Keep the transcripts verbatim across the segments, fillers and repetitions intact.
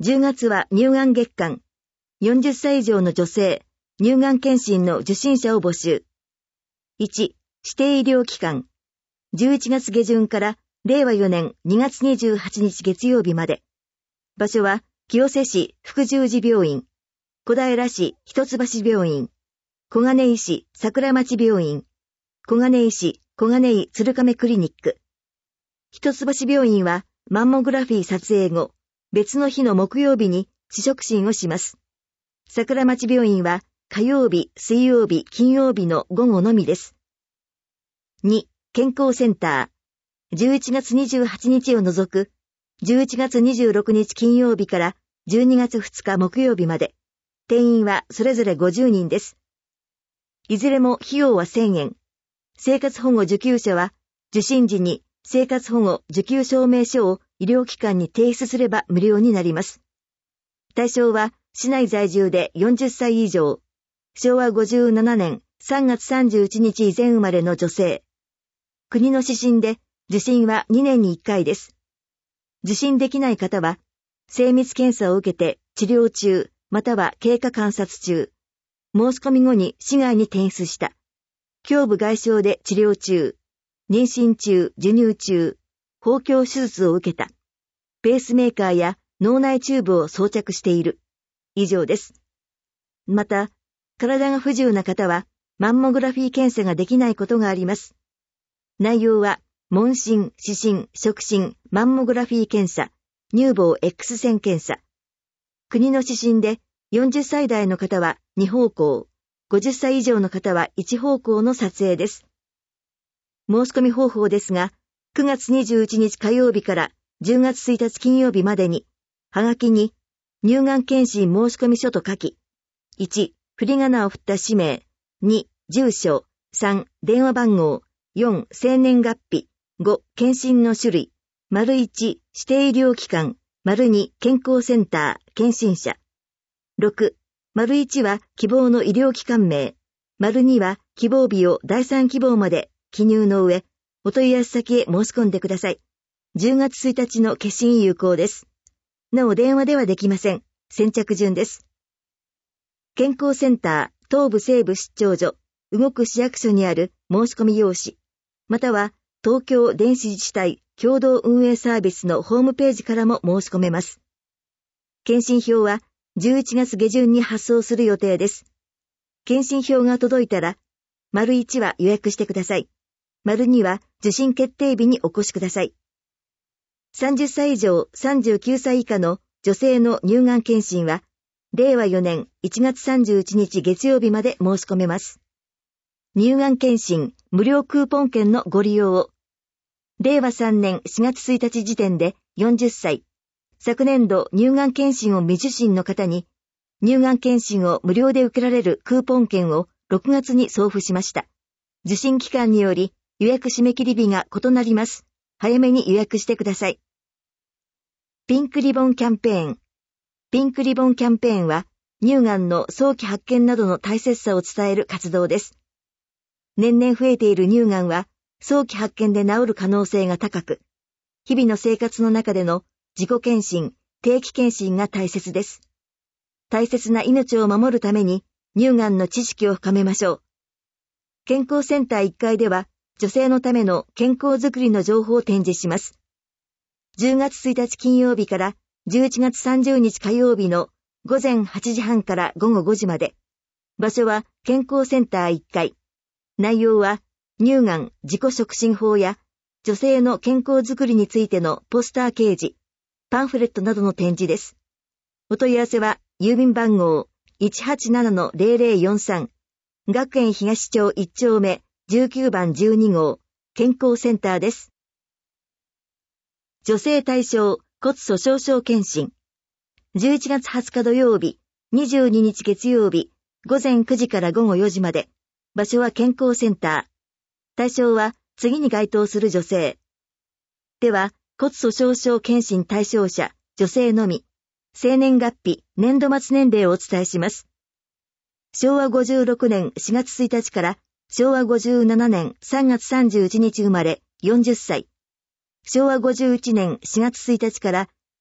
じゅうがつは乳がん月間。よんじゅっさい以上の女性、乳がん検診の受診者を募集。いち、指定医療機関。じゅういちがつ下旬かられいわよねんにがつにじゅうはちにち月曜日まで。場所は、清瀬市福十字病院、小平市一橋病院、小金井市桜町病院、小金井市小金井鶴亀クリニック。一橋病院はマンモグラフィー撮影後、別の日の木曜日に試食診をします。桜町病院は火曜日、水曜日、金曜日の午後のみです。に、健康センター。じゅういちがつにじゅうはちにちを除く、じゅういちがつにじゅうろくにち金曜日からじゅうにがつふつか木曜日まで。定員はそれぞれごじゅうにんです。いずれも費用はせんえん。生活保護受給者は、受診時に生活保護受給証明書を医療機関に提出すれば無料になります。対象は、市内在住でよんじゅっさい以上、しょうわごじゅうななねんさんがつさんじゅういちにち以前生まれの女性。国の指針で、受診はにねんにいっかいです。受診できない方は、精密検査を受けて治療中、または経過観察中、申し込み後に市外に転出した、胸部外傷で治療中、妊娠中、授乳中、包協手術を受けた、ペースメーカーや脳内チューブを装着している。以上です。また、体が不自由な方は、マンモグラフィー検査ができないことがあります。内容は、問診、視診、触診、マンモグラフィー検査、乳房 X 線検査。国の指針で、よんじゅっさい代の方はにほうこう、ごじゅっさい以上の方はいちほうこうの撮影です。申し込み方法ですが、くがつにじゅういちにち火曜日からじゅうがつついたち金曜日までに、はがきに、乳がん検診申込書と書き、いち、振り仮名を振った氏名、に、住所、さん、電話番号、よん、生年月日、ご、検診の種類、丸いち、指定医療機関、丸に、健康センター、検診者。ろく、丸いちは希望の医療機関名、丸には希望日をだいさん希望まで記入の上、お問い合わせ先へ申し込んでください。じゅうがつついたちの決診有効です。なお電話ではできません。先着順です。健康センター、東部西部出張所、動く市役所にある申し込み用紙、または東京電子自治体共同運営サービスのホームページからも申し込めます。検診票はじゅういちがつ下旬に発送する予定です。検診票が届いたら、丸いちは予約してください。丸には受診決定日にお越しください。さんじゅっさい以上さんじゅうきゅうさい以下の女性の乳がん検診は、れいわよねんいちがつさんじゅういちにち月曜日まで申し込めます。乳がん検診無料クーポン券のご利用を。れいわさんねんしがつついたち時点でよんじゅっさい。昨年度乳がん検診を未受診の方に、乳がん検診を無料で受けられるクーポン券をろくがつに送付しました。受診期間により予約締め切り日が異なります。早めに予約してください。ピンクリボンキャンペーン。ピンクリボンキャンペーンは、乳がんの早期発見などの大切さを伝える活動です。年々増えている乳がんは、早期発見で治る可能性が高く、日々の生活の中での自己検診、定期検診が大切です。大切な命を守るために、乳がんの知識を深めましょう。健康センターいっかいでは、女性のための健康づくりの情報を展示します。じゅうがつついたち金曜日からじゅういちがつさんじゅうにち火曜日のごぜんはちじはんからごごごじまで。場所は健康センターいっかい。内容は乳がん自己促進法や女性の健康づくりについてのポスター掲示、パンフレットなどの展示です。お問い合わせは郵便番号 いちはちななのぜろぜろよんさん 学園東町いっちょうめじゅうきゅうばんじゅうにごう健康センターです。女性対象骨粗鬆症検診。じゅういちがつはつか土曜日、にじゅうににち月曜日、ごぜんくじからごごよじまで。場所は健康センター。対象は次に該当する女性。では、骨粗鬆症検診対象者、女性のみ。生年月日、年度末年齢をお伝えします。しょうわごじゅうろくねんしがつついたちからしょうわごじゅうななねんさんがつさんじゅういちにち生まれよんじゅっさい。しょうわごじゅういちねんしがつついたちから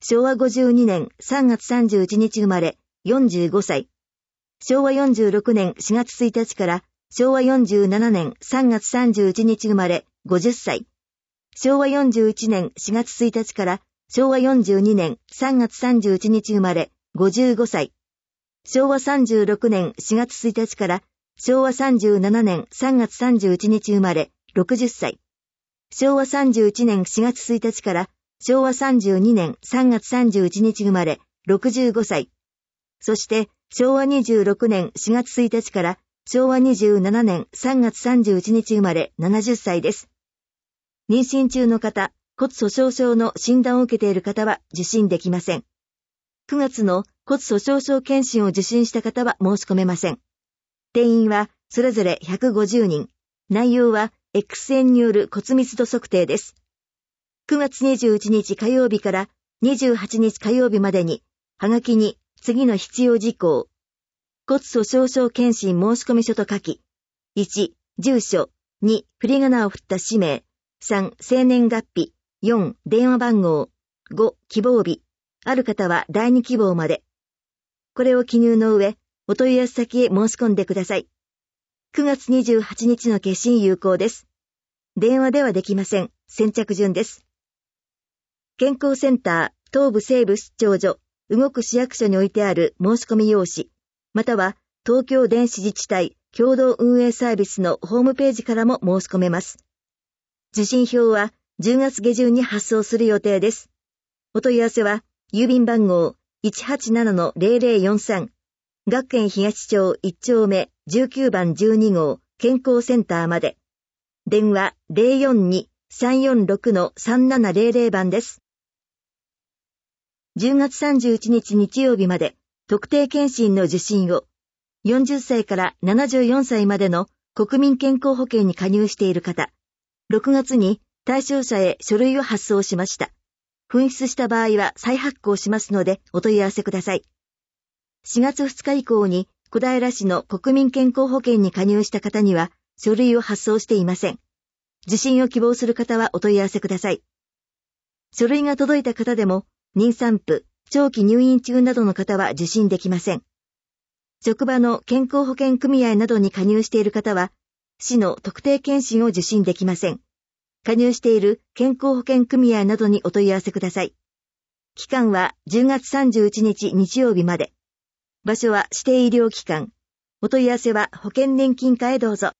しょうわごじゅうにねんさんがつさんじゅういちにち生まれ、よんじゅうごさい。しょうわよんじゅうろくねんしがつついたちからしょうわよんじゅうななねんさんがつさんじゅういちにち生まれ、ごじゅっさい。しょうわよんじゅういちねんしがつついたちからしょうわよんじゅうにねんさんがつさんじゅういちにち生まれ、ごじゅうごさい。しょうわさんじゅうろくねんしがつついたちからしょうわさんじゅうななねんさんがつさんじゅういちにち生まれ、ろくじゅっさい。しょうわさんじゅういちねんしがつついたちからしょうわさんじゅうにねんさんがつさんじゅういちにち生まれ、ろくじゅうごさい。そして、しょうわにじゅうろくねんしがつついたちからしょうわにじゅうななねんさんがつさんじゅういちにち生まれ、ななじゅっさいです。妊娠中の方、骨粗鬆症の診断を受けている方は受診できません。くがつの骨粗鬆症検診を受診した方は申し込めません。定員はそれぞれひゃくごじゅうにん。内容は X 線による骨密度測定です。くがつにじゅういちにち火曜日からにじゅうはちにち火曜日までに、はがきに次の必要事項。骨粗鬆症検診申込書と書き、いち、住所、に、振り仮名を振った氏名、さん、生年月日、よん、電話番号、ご、希望日、ある方はだいに希望まで。これを記入の上、お問い合わせ先へ申し込んでください。くがつにじゅうはちにちの決診有効です。電話ではできません。先着順です。健康センター、東部西部出張所、動く市役所に置いてある申し込み用紙、または東京電子自治体共同運営サービスのホームページからも申し込めます。受信票はじゅうがつげじゅんに発送する予定です。お問い合わせは、郵便番号 いちはちななのゼロゼロよんさん、学園東町いちちょうめじゅうきゅうばんじゅうにごう健康センターまで。電話 ゼロよんに さんよんろく さんななゼロゼロ 番です。じゅうがつさんじゅういちにち日曜日まで特定健診の受診を、よんじゅっさいからななじゅうよんさいまでの国民健康保険に加入している方、ろくがつに対象者へ書類を発送しました。紛失した場合は再発行しますのでお問い合わせください。しがつふつか以降に小平市の国民健康保険に加入した方には書類を発送していません。受診を希望する方はお問い合わせください。書類が届いた方でも妊産婦、長期入院中などの方は受診できません。職場の健康保険組合などに加入している方は市の特定健診を受診できません。加入している健康保険組合などにお問い合わせください。期間はじゅうがつさんじゅういちにち日曜日まで。場所は指定医療機関。お問い合わせは保険年金課へどうぞ。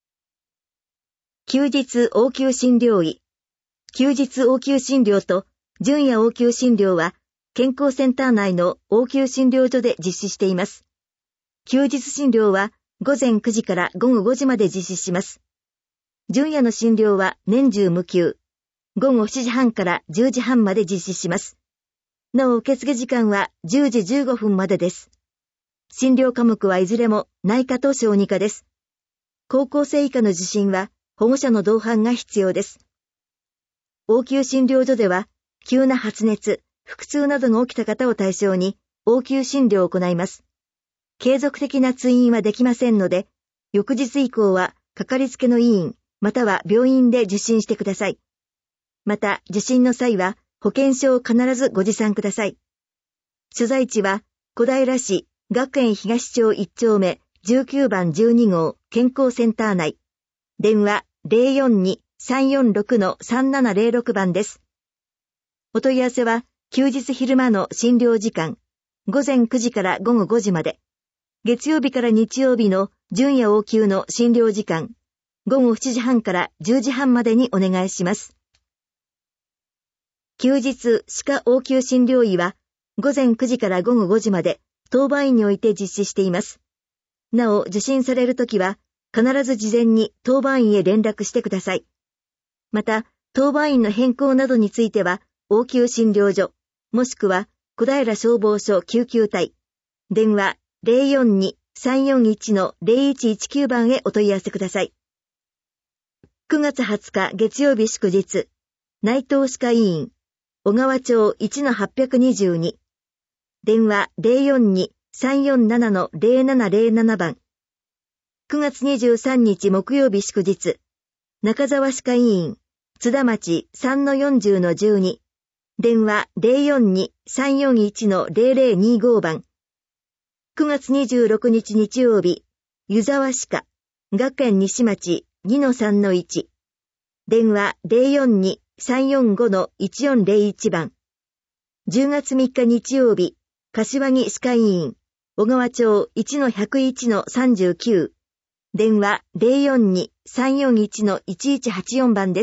休日応急診療医。休日応急診療と準夜応急診療は健康センター内の応急診療所で実施しています。休日診療はごぜんくじからごごごじまで実施します。準夜の診療は年中無休。ごごしちじはんからじゅうじはんまで実施します。なお受付時間はじゅうじじゅうごふんまでです。診療科目はいずれも内科と小児科です。高校生以下の受診は保護者の同伴が必要です。応急診療所では急な発熱、腹痛などが起きた方を対象に応急診療を行います。継続的な通院はできませんので、翌日以降はかかりつけの医院、または病院で受診してください。また、受診の際は保険証を必ずご持参ください。所在地は小平市学園東町いちちょうめじゅうきゅうばんじゅうにごう健康センター内。電話 ゼロよんに さんよんろく さんななゼロろく 番です。お問い合わせは休日昼間の診療時間、ごぜんくじからごごごじまで。月曜日から日曜日の準夜応急の診療時間、ごごしちじはんからじゅうじはんまでにお願いします。休日歯科応急診療医はごぜんくじからごごごじまで当番院において実施しています。なお受診されるときは必ず事前に当番院へ連絡してください。また当番院の変更などについては応急診療所もしくは小平消防署救急隊電話 ゼロよんに さんよんいち ゼロいちいちきゅう 番へお問い合わせください。くがつはつか月曜日祝日、内藤歯科医院、小川町 いちのはっぴゃくにじゅうに、電話 ゼロよんに さんよんなな ゼロななゼロなな 番。くがつにじゅうさんにち木曜日祝日、中沢歯科医院、津田町 さんのよんじゅうのじゅうに、 電話 ゼロよんに さんよんいち ゼロゼロにご 番。くがつにじゅうろくにち日曜日、湯沢歯科、学園西町 にのさんのいち。電話 ゼロよんに さんよんご いちよんゼロいち 番。じゅうがつみっか日曜日、柏木歯科医院、小川町 いちのひゃくいちのさんじゅうきゅう。電話 ゼロよんに さんよんいち いちいちはちよん 番です。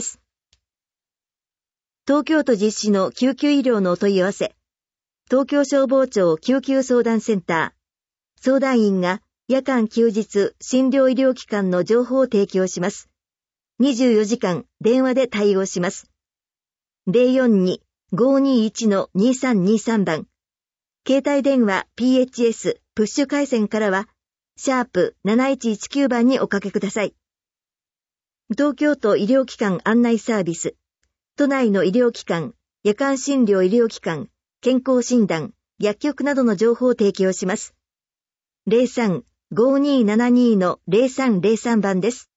東京都実施の救急医療のお問い合わせ。東京消防庁救急相談センター。相談員が夜間休日診療医療機関の情報を提供します。にじゅうよじかん電話で対応します。ゼロよんに ごにいち にさんにさん 番。携帯電話 ピーエイチエス プッシュ回線からは、シャープなないちいちきゅう 番におかけください。東京都医療機関案内サービス。都内の医療機関、夜間診療医療機関、健康診断、薬局などの情報を提供します。ゼロさん ごにーななにー ゼロさんゼロさん 番です。